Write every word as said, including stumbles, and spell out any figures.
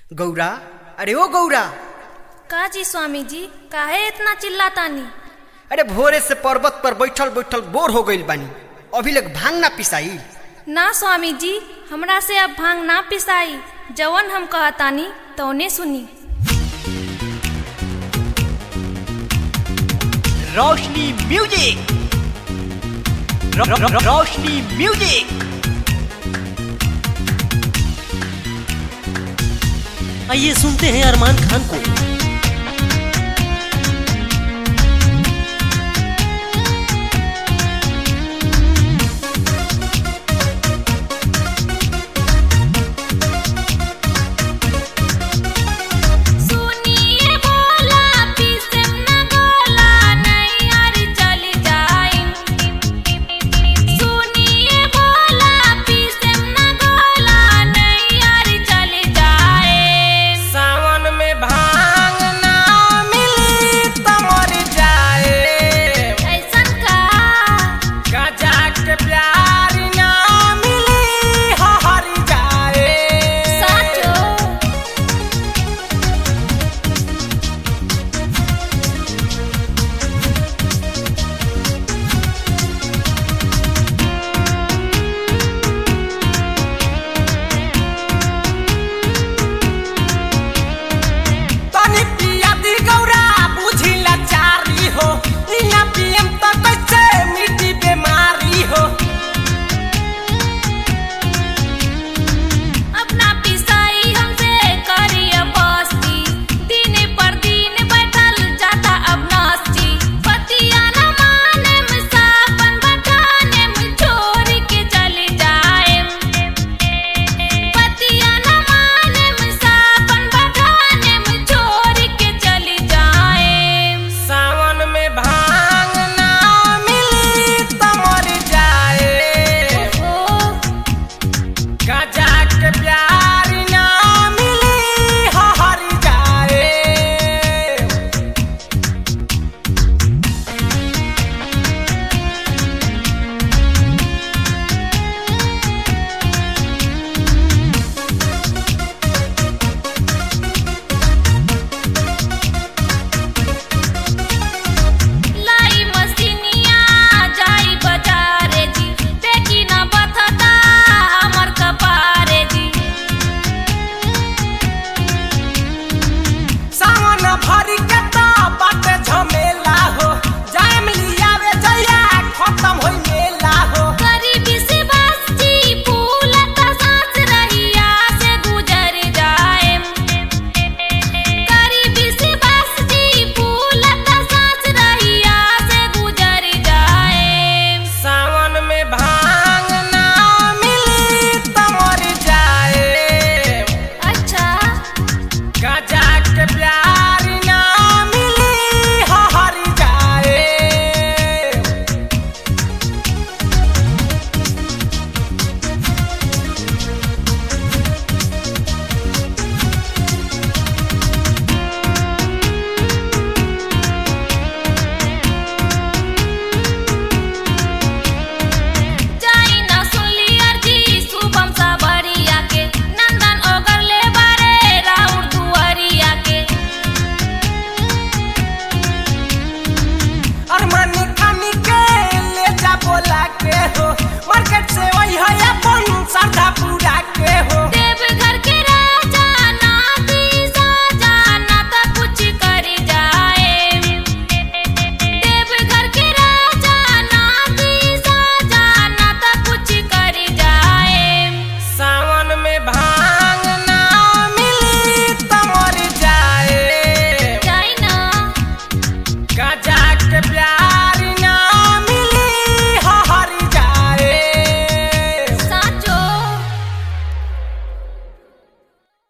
गौरा, अरे ओ गौरा। का जी स्वामी जी, काहे इतना चिल्लातानी? अरे भोरे से पर्वत पर बैठल बैठल बोर हो गइल बानी, अभी लग भांग ना पिसाई। ना स्वामी जी, हमरा से अब भांग ना पिसाई। जवन हम कहतानी तौने सुनी। रोशनी म्यूजिक, रो, रो, रो, रोशनी म्यूजिक। आइए सुनते हैं अरमान खान को।